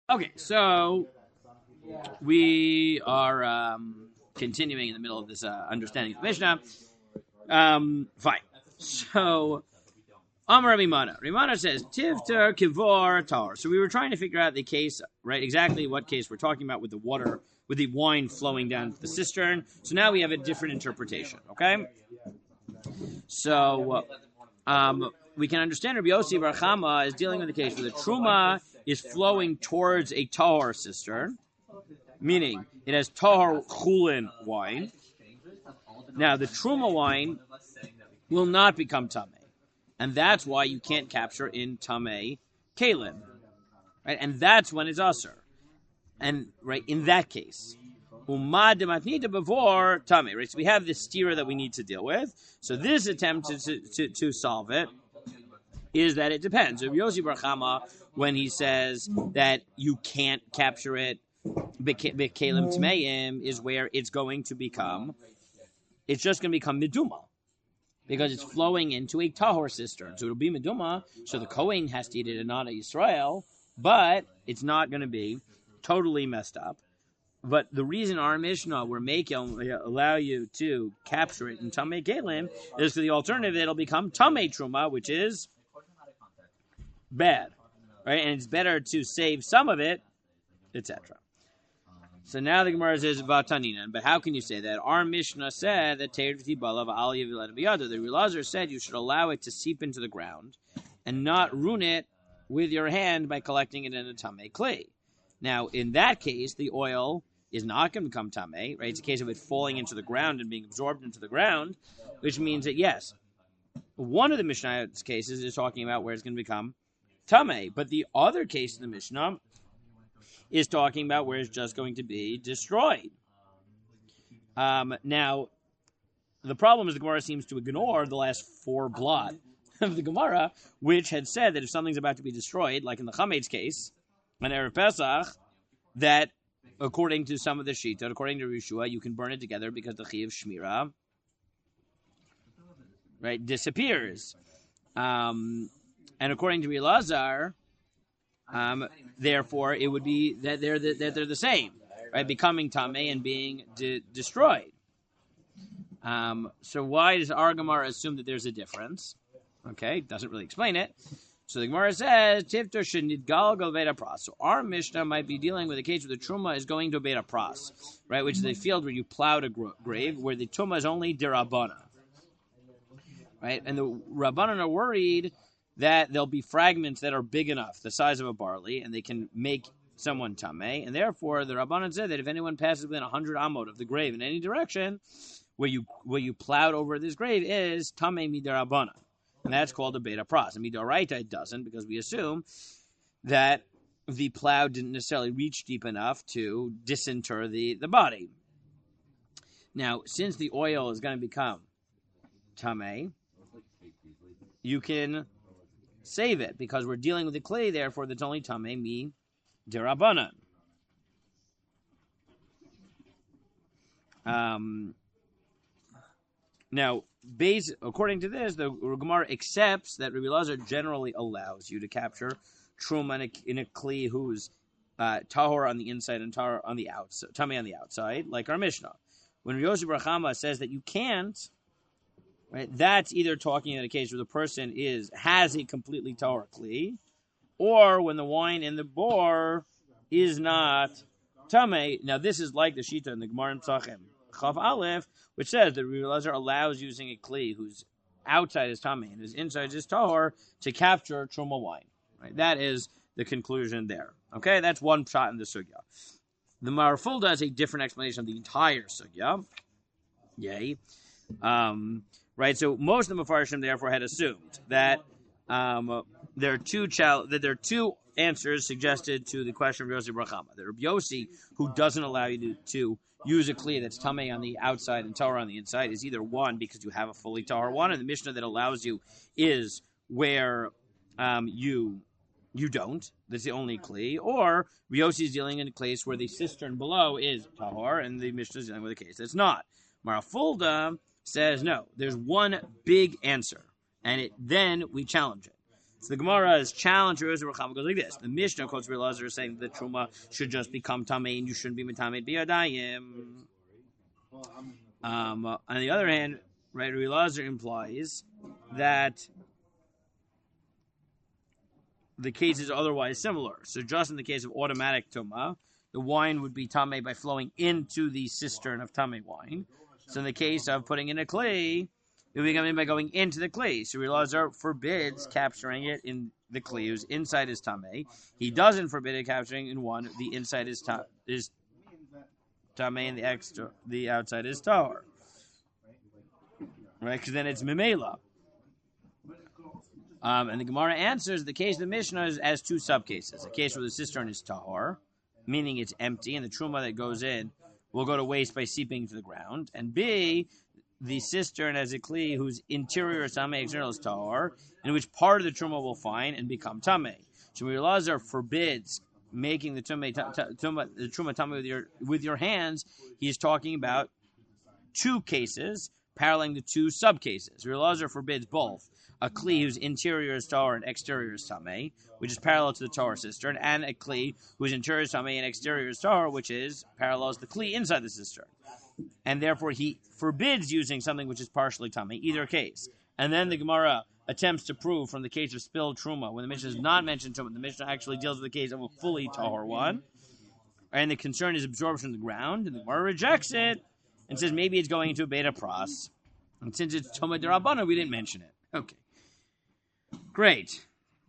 Okay, so we are continuing in the middle of this understanding of the Mishnah. Fine. So, Amar Rimana. Rimana says, Tivter Kivor Tar. So we were trying to figure out the case, right? Exactly what case we're talking about with the water, with the wine flowing down to the cistern. So now we have a different interpretation, okay? So, we can understand Rabbi Yossi Bar Chama is dealing with the case where the truma is flowing towards a tahor cistern, meaning it has tahor chulin wine. Now, the truma wine will not become tameh, and that's why you can't capture in tameh kalim, right? And that's when it's usher, and right in that case. Umad dematnita before tameh, right? So we have this stira that we need to deal with. So this attempt to solve it is that it depends. So Yossi Bar Chama, when he says that you can't capture it, bekalim tmeim, is where it's going to become. It's just going to become meduma because it's flowing into a tahor cistern. So it'll be meduma. So the Kohen has to eat it and not a Yisrael, but it's not going to be totally messed up. But the reason our Mishnah will allow you to capture it in Tamei Kalim is for the alternative, it'll become Tamei Truma, which is bad, right? And it's better to save some of it, etc. So now the Gemara says about Tanina, but how can you say that? Our Mishnah said that the Elazar said you should allow it to seep into the ground and not ruin it with your hand by collecting it in a Tamei clay. Now, in that case, the oil is not going to become tameh, right? It's a case of it falling into the ground and being absorbed into the ground, which means that, yes, one of the Mishnah's cases is talking about where it's going to become tameh, but the other case of the Mishnah is talking about where it's just going to be destroyed. Now, the problem is the Gemara seems to ignore the last four blot of the Gemara, which had said that if something's about to be destroyed, like in the Chametz case, on Erev Pesach, that according to some of the Shita, according to Yeshua, you can burn it together because the Chi of Shmira, right, disappears. And according to Elazar, therefore, it would be that they're the same, right, becoming Tameh and being destroyed. So why does our Gemara assume that there's a difference? Okay, doesn't really explain it. So the Gemara says, Tifter should nidgal gal Beit HaPras. So our Mishnah might be dealing with a case where the Truma is going to Beit HaPras, right, which is a field where you plowed a grave, where the Truma is only derabana, right? And the Rabbanan are worried that there'll be fragments that are big enough, the size of a barley, and they can make someone tameh. And therefore, the Rabbanan said that if anyone passes within 100 amot of the grave in any direction, where you plowed over this grave is tameh midarabana. And that's called a Beit HaPras. And Midoraita it doesn't, because we assume that the plow didn't necessarily reach deep enough to disinter the body. Now, since the oil is going to become tameh, you can save it, because we're dealing with the clay, therefore that's only tameh mi derabanan. Now, according to this, the Gemara accepts that Rabbi Elazar generally allows you to capture truma in a kli who's tahor on the inside and tahor on the outside, tameh on the outside, like our Mishnah. When Yossi Bar Chama says that you can't, right, that's either talking in a case where the person has a completely tahor kli, or when the wine in the bor is not tameh. Now, this is like the Shita in the Gemara in Psachim Chav Aleph, which says that Rabbi Elazar allows using a kli whose outside is tameh and whose inside is tahor to capture truma wine. Right? That is the conclusion there. Okay, that's one shot in the sugya. The Marful does a different explanation of the entire sugya. Yay. Right, so most of the Mefarshim therefore had assumed that there are two answers suggested to the question of Yossi Bar Chama. The Rabbi Yossi, who doesn't allow you to use a kli that's tameh on the outside and tahor on the inside, is either one, because you have a fully tahor one, and the Mishnah that allows you is where you don't. That's the only kli. Or Rabbi Yossi is dealing in a case where the cistern below is tahor, and the Mishnah is dealing with a case that's not. Marafulda says no. There's one big answer, and then we challenge it. So the Gemara's challenge to Rabbi Chama goes like this: the Mishnah quotes Rabbi Elazar saying that the truma should just become tamei and you shouldn't be metamed biyadayim. On the other hand, right, Rabbi Elazar implies that the case is otherwise similar. So just in the case of automatic tuma, the wine would be tamei by flowing into the cistern of tamei wine. So in the case of putting in a clay, it would become by going into the clay. So Elazar forbids capturing it in the clay who's inside his tamei. He doesn't forbid it capturing in one the inside is tamei and the outside is tahor. Right, because then it's memela. And the Gemara answers the case of the Mishnah as two subcases. A case where the cistern is tahor, meaning it's empty, and the truma that goes in will go to waste by seeping to the ground. And B, the cistern as a kli whose interior is tamei, external is tahor, in which part of the truma will find and become tamei. So Elazar forbids making the truma tamei with your hands. He's talking about two cases, paralleling the two subcases. Elazar forbids both a kli whose interior is tahor and exterior is tamei, which is parallel to the tahor cistern, and a kli whose interior is tamei and exterior is tahor, which is parallels the kli inside the cistern. And therefore he forbids using something which is partially tamei, either case. And then the Gemara attempts to prove from the case of spilled truma, when the Mishnah does not mention truma, the Mishnah actually deals with the case of a fully tahor one, and the concern is absorption of the ground, and the Gemara rejects it and says maybe it's going into a beta pras. And since it's Toma D'Rabbana, we didn't mention it. Okay. Great.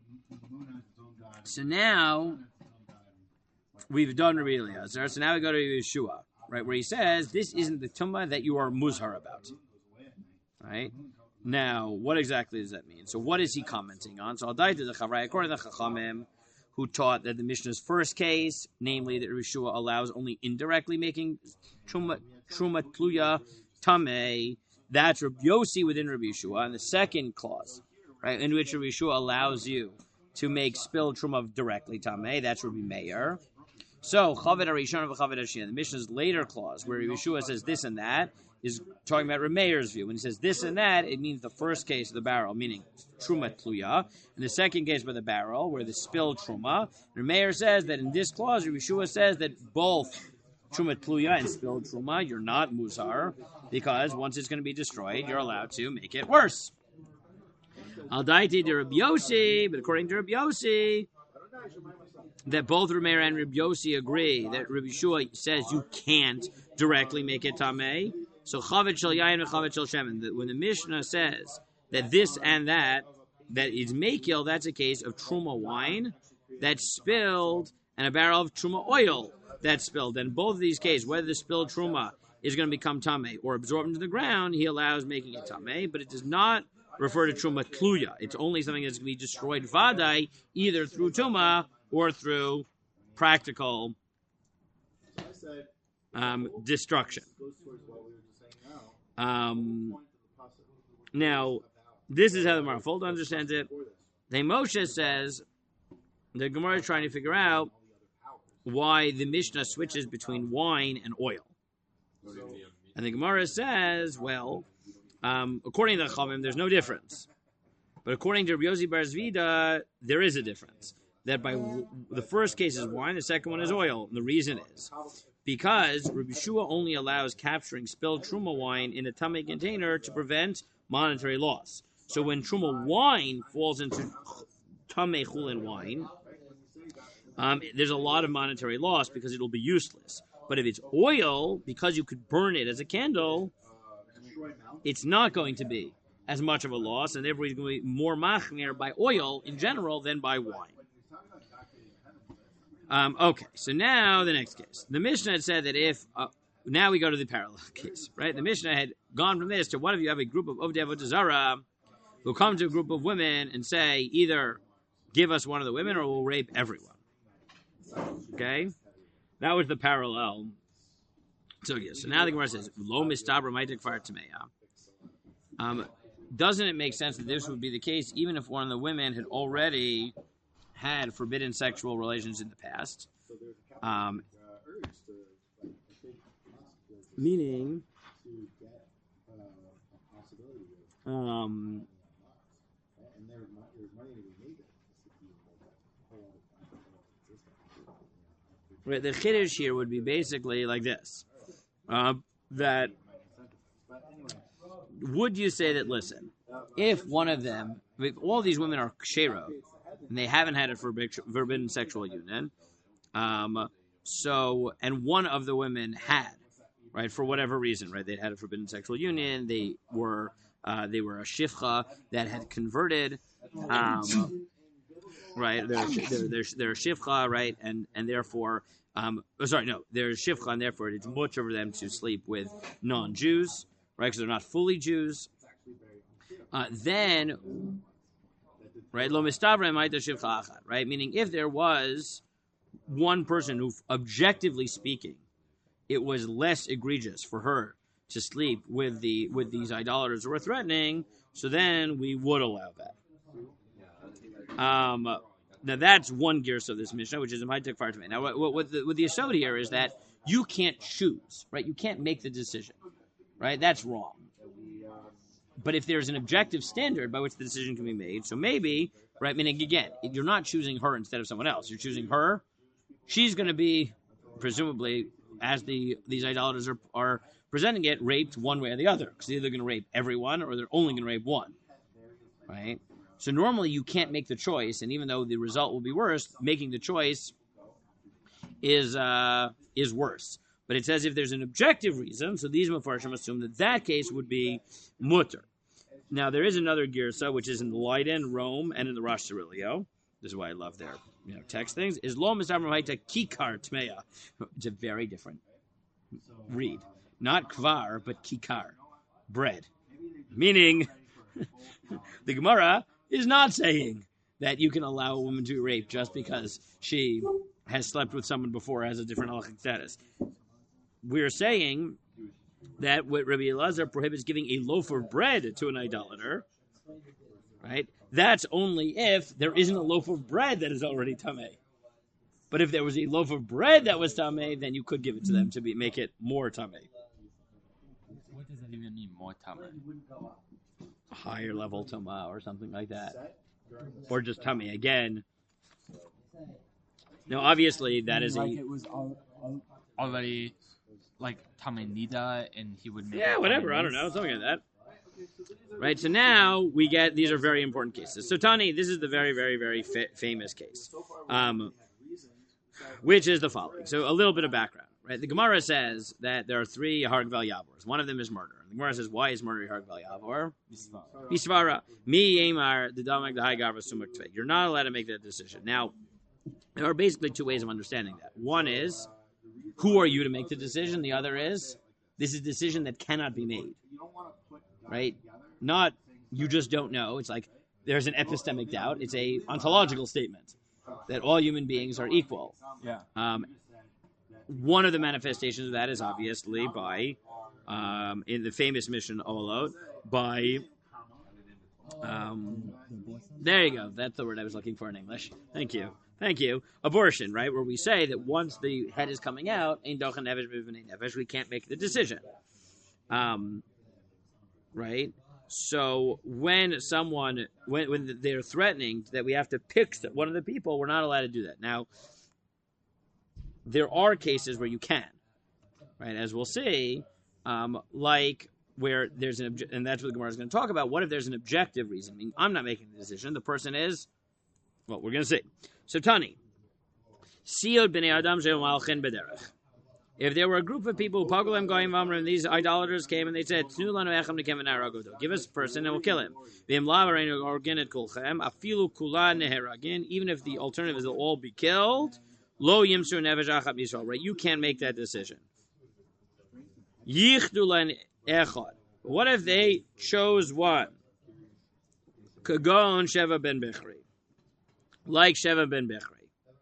So now we've done Rabbi Eliezer. So now we go to Yeshua, right, where he says this isn't the Tumah that you are muzhar about. Right? Now, what exactly does that mean? So what is he commenting on? So I'll dive to the Chavrai, according to the Chachamim, who taught that the Mishnah's first case, namely that Yeshua allows only indirectly making Truma Tluya Tameh, that's Rabbi Yossi within Rabbi Yeshua. And the second clause, right, in which Rabbi Yeshua allows you to make spilled truma directly tamei, that's Rabbi Meir. So Chaved Arishon v'Chaved Hashin, the Mishnah's later clause, where Rabbi Yeshua says this and that, is talking about Rabbi Meir's view. When he says this and that, it means the first case of the barrel, meaning truma tluya, and the second case by the barrel, where the spilled truma. Rabbi Meir says that in this clause, Rabbi Yeshua says that both truma tluya and spilled truma, you're not muzar, because once it's going to be destroyed, you're allowed to make it worse. Al daiti de Rabbi Yossi, but according to Rabbi Yossi, that both Rabbi Meir and Rabbi Yossi agree that Rabbi Yeshua says you can't directly make it tamei. So chavet shel yayin and chavet shel shemen. That when the Mishnah says that this and that is mekil, that's a case of truma wine that's spilled and a barrel of truma oil that's spilled. And both of these cases, whether the spilled truma is going to become tamei or absorbed into the ground, he allows making it tamei, but it does not refer to truma tluya. It's only something that's going to be destroyed vadai, either through tuma or through practical destruction. Now, this is how the Marfold understands it. The Moshe says the Gemara is trying to figure out why the Mishnah switches between wine and oil. And the Gemara says, well, according to the Chachamim, there's no difference. But according to Rabbi Yossi Bar Zvida, there is a difference. That by the first case is wine, the second one is oil. And the reason is because Rabbi Yeshua only allows capturing spilled truma wine in a tamei container to prevent monetary loss. So when truma wine falls into tamei chulin wine, there's a lot of monetary loss because it'll be useless. But if it's oil, because you could burn it as a candle, it's not going to be as much of a loss, and therefore it's going to be more machmir by oil in general than by wine. Okay, so now the next case. The Mishnah had said that if, now we go to the parallel case, right? The Mishnah had gone from this to what if you have a group of Ovdei Avodah Zarah who come to a group of women and say, either give us one of the women or we'll rape everyone. Okay? That was the parallel. So yes, so now the Gemara says, Lo mistabra maitek far tameya. Doesn't it make sense that this would be the case even if one of the women had already had forbidden sexual relations in the past? Meaning, Right, the chiddush here would be basically like this: that would you say that? Listen, if one of them, if all these women are kshero and they haven't had a forbidden sexual union, so and one of the women had, right, for whatever reason, right, they had a forbidden sexual union, they were a shifcha that had converted, right, they're a shifcha, right, and therefore. They're shivcha, and therefore it's much for them to sleep with non-Jews, right? Because they're not fully Jews. Then, right, lo mistavra ma'ita shivcha achat, right? Meaning, if there was one person who, objectively speaking, it was less egregious for her to sleep with these idolaters who were threatening, so then we would allow that. Now that's one gears of this Mishnah, which is in Haitek Fartame. Now, what the yesod here is that you can't choose, right? You can't make the decision, right? That's wrong. But if there's an objective standard by which the decision can be made, so maybe, right? Meaning again, you're not choosing her instead of someone else. You're choosing her. She's going to be, presumably, as these idolaters are presenting it, raped one way or the other, because they're either going to rape everyone or they're only going to rape one, right? So normally you can't make the choice, and even though the result will be worse, making the choice is worse. But it says if there's an objective reason, so these Mefarshim assume that case would be mutter. Now there is another girsa, which is in the Leiden, Rome, and in the Rosh Cirilio. This is why I love their text things. Is lo misavram haita kikar tmeya. It's a very different read. Not kvar, but kikar, bread. Meaning, the Gemara is not saying that you can allow a woman to be raped just because she has slept with someone before, has a different halachic status. We're saying that what Rabbi Elazar prohibits giving a loaf of bread to an idolater, right? That's only if there isn't a loaf of bread that is already tameh. But if there was a loaf of bread that was tameh, then you could give it to them to make it more tameh. What does that even mean, more tameh? Higher level tama or something like that, or just tummy again. Now, obviously, that is like it was already like tamei nida, and he would make whatever. I don't know, something like that. Right. So now we get these are very important cases. So Tani, this is the very, very, very famous case, which is the following. So a little bit of background. Right, the Gemara says that there are 3 hargval yavors. One of them is murder. The Gemara says, why is murder hargval yavor? Bisvara. Mi yemar the damak the high garva sumak tvei. You're not allowed to make that decision. Now, there are basically 2 ways of understanding that. One is, who are you to make the decision? The other is, this is a decision that cannot be made. Right? Not, you just don't know. It's like, there's an epistemic doubt. It's a ontological statement that all human beings are equal. Yeah. One of the manifestations of that is obviously by, in the famous mission Olot, by, there you go. That's the word I was looking for in English. Thank you. Abortion, right? Where we say that once the head is coming out, we can't make the decision. Right? So when they're threatening that we have to pick one of the people, we're not allowed to do that. Now, there are cases where you can, right? As we'll see, like where there's and that's what the Gemara is going to talk about. What if there's an objective reason? I mean, I'm not making the decision. The person is, well, we're going to see. So Tani, Siyod b'nei Adam she'el malchin b'derech. If there were a group of people who pagolem goyim v'amrim, these idolaters came and they said, "Tnu lanu echem nekem v'naragoto." Give us a person and we'll kill him. V'im la'areinu orgin et kulchem afilu kulan neheragin. Even if the alternative is they'll all be killed. Lo yimsu nefesh achad Yisrael, right? You can't make that decision. Yichdu len echad. What if they chose one? Kagon Sheva ben Bichri. Like Sheva ben Bichri.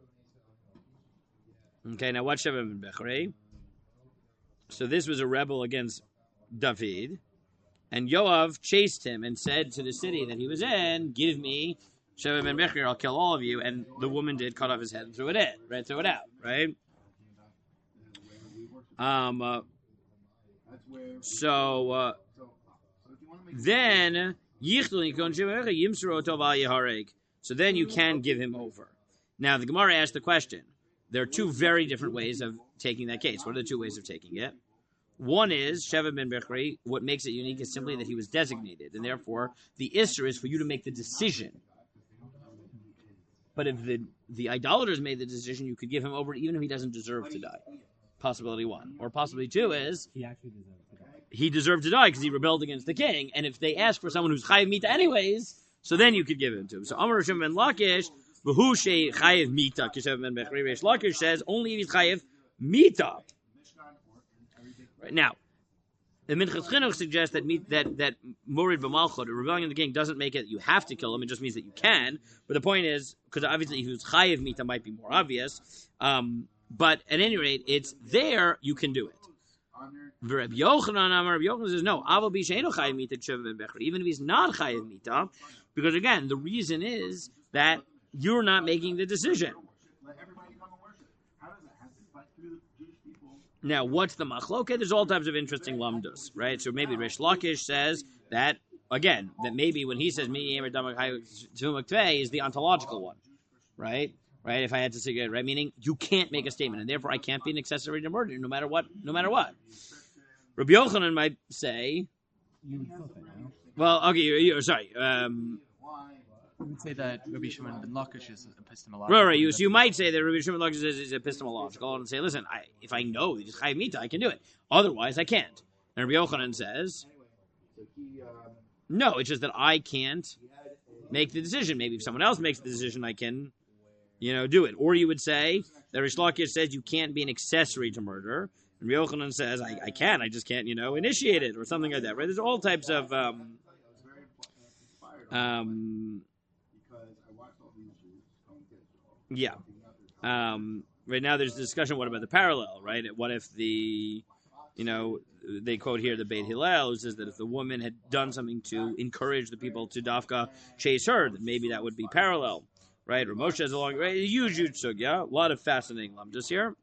Okay, now what's Sheva ben Bichri? So this was a rebel against David. And Yoav chased him and said to the city that he was in, give me Sheva ben Bichri, I'll kill all of you. And the woman did cut off his head and threw it in, right? Threw it out, right? Then so then you can give him over. Now the Gemara asked the question: there are two very different ways of taking that case. What are the two ways of taking it? One is Sheva ben Bechri. What makes it unique is simply that he was designated, and therefore the Isser is for you to make the decision. But if the idolaters made the decision, you could give him over even if he doesn't deserve to die. Possibility one. Or possibility two is He actually deserves to die. he deserved to die because he rebelled against the king. And if they ask for someone who's chayiv mita anyways, so then you could give it to him. So Amar Rishon ben Lakish, v'hu she chayiv mita, Kishav ben Bechri, Reish Lakish says only if he's chayiv mita. Right now, the Minchas Chinuch suggests that Morid b'malchut, rebelling against the king, doesn't make it you have to kill him. It just means that you can. But the point is, because obviously if he was chayiv mita might be more obvious. But at any rate, it's there, you can do it. Rabbi Yochanan says, no, even if he's not chayiv mita, because again, the reason is that you're not making the decision. Now, what's the machloket? There's all types of interesting lamdas, right? So maybe Rish Lakish says that, again, that maybe when he says, is the ontological one, right? Right, if I had to say it, right, meaning you can't make a statement, and therefore I can't be an accessory to murder, no matter what. Rabbi Yochanan might say, You would flip it, no? well, okay, sorry. You would say that Rabbi Shimon ben Lakish is epistemological. Right. So you might say that Rabbi Shimon ben Lakish is epistemological, and say, listen, if I know that it's chayiv mita, I can do it. Otherwise, I can't. And Rabbi Yochanan says, no, it's just that I can't make the decision. Maybe if someone else makes the decision, I can, do it. Or you would say that Rish Lakish says you can't be an accessory to murder. And Rabbi Yochanan says, I can, I just can't, initiate it, or something like that, right? There's all types of, yeah. Right now there's discussion, what about the parallel, right? What if they quote here the Beit Hillel, who says that if the woman had done something to encourage the people to dafka chase her, then maybe that would be parallel, right? Or Moshe has a long, right? Huge sugya, a lot of fascinating lamdas here.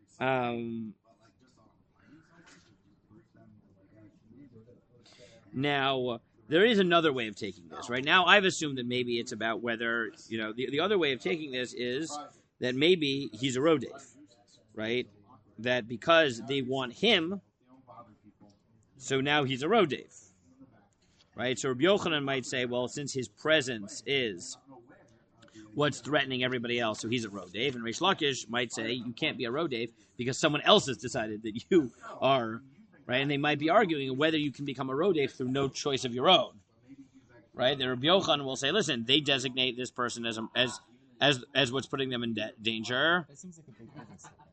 Now, there is another way of taking this. Right now, I've assumed that maybe it's about whether, the other way of taking this is that maybe he's a rodef, right? That because they want him, so now he's a rodef, right? So Rabbi Yochanan might say, well, since his presence is what's threatening everybody else, so he's a rodef. And Reish Lakish might say, you can't be a rodef because someone else has decided that you are. Right, and they might be arguing whether you can become a rodef through no choice of your own. Right, the Rabbi Yochanan will say, "Listen, they designate this person as what's putting them in danger." That seems like a big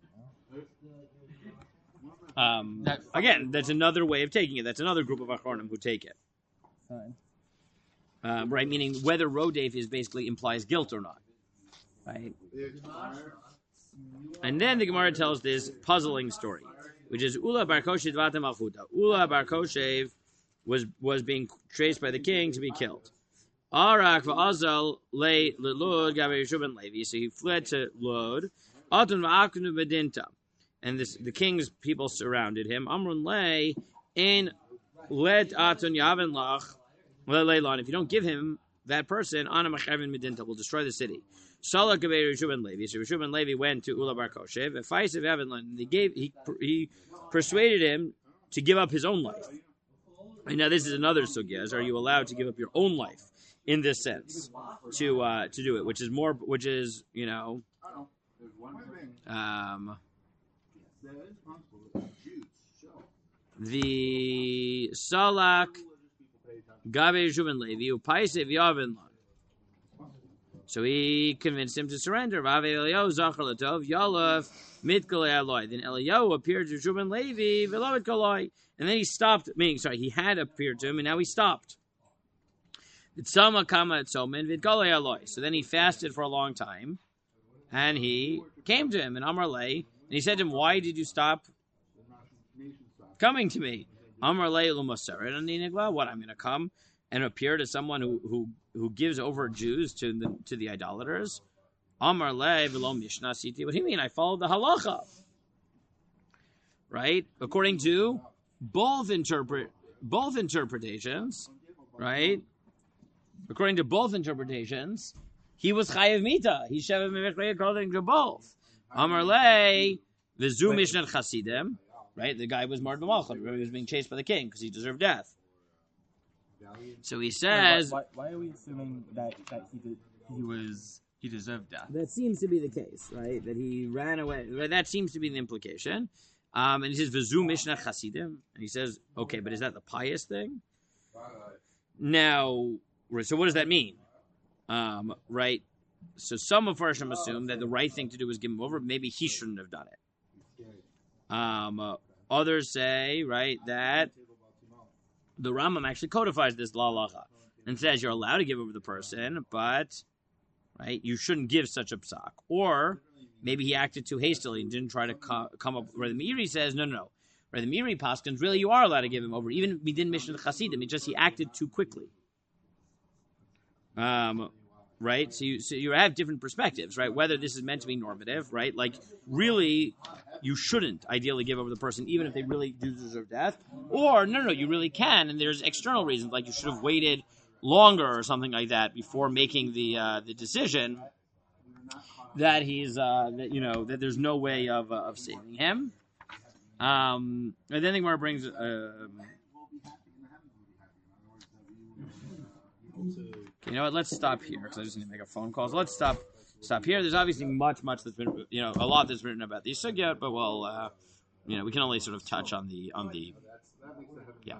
business, no? Again, that's another way of taking it. That's another group of achronim who take it. Fine. Right, meaning whether rodef is basically implies guilt or not. Right, and then the Gemara tells this puzzling story, which is Ula bar Koshev Dvatem Malchuta. Ula bar Koshev was being traced by the king to be killed. Arak v'azal lay Lud Gabe Yeshua ben Levi. So he fled to Lud. Atun v'aknu bedinta. And the king's people surrounded him. Amrun lay in let atun yaven lach leilon. If you don't give him that person, Ana Machevin Medinta will destroy the city. Salah Gabe Yeshua ben Levi. So Yeshua ben Levi went to Ula bar Koshev. He persuaded him to give up his own life. And now this is another sugya: are you allowed to give up your own life in this sense to do it? Which is the Salak Gabe Yeshua ben Levi Upaisev Yaven. So he convinced him to surrender. Then Eliyahu appeared to Yeshua ben Levi, and then he stopped. He had appeared to him, and now he stopped. So then he fasted for a long time, and he came to him, and Amar Lei, and he said to him, "Why did you stop coming to me?" Amar Lei Lumasar, what, I'm going to come and appear to someone who gives over Jews to the idolaters? Amar le v'lo mishnah siti. What do you mean? I followed the halacha, right? According to both interpretations, right? According to both interpretations, he was chayav mita. He sheva mevechrei according to both. Amar lei v'zu mishnat chasidim. Right, the guy was Mard B'malchut. He was being chased by the king because he deserved death. So he says, why are we assuming that he deserved death? that seems to be the case, right? That he ran away. That seems to be the implication. And he says, "V'zu mishnat chasidim," and he says, "Okay, but is that the pious thing?" Now, so what does that mean? Right. So some of Farshim assume that the right thing to do was give him over. Maybe he shouldn't have done it. Others say, right, that the Rambam actually codifies this lalacha and says you're allowed to give over the person, but right, you shouldn't give such a psak. Or maybe he acted too hastily and didn't try to come up. Where the Meiri says, no. Where the Meiri paskins, really, you are allowed to give him over, even if he didn't mention the Chasidim. It's just he acted too quickly. Right? So you have different perspectives, right? Whether this is meant to be normative, right? Like, really, you shouldn't ideally give over the person, even if they really do deserve death. Or, no, you really can, and there's external reasons, like you should have waited longer or something like that before making the decision that he's, that there's no way of saving him. And then the Gemara brings... you know what? Let's stop here because I just need to make a phone call. So let's stop here. There's obviously much that's been, a lot that's written about these sugyot, but we can only sort of touch on the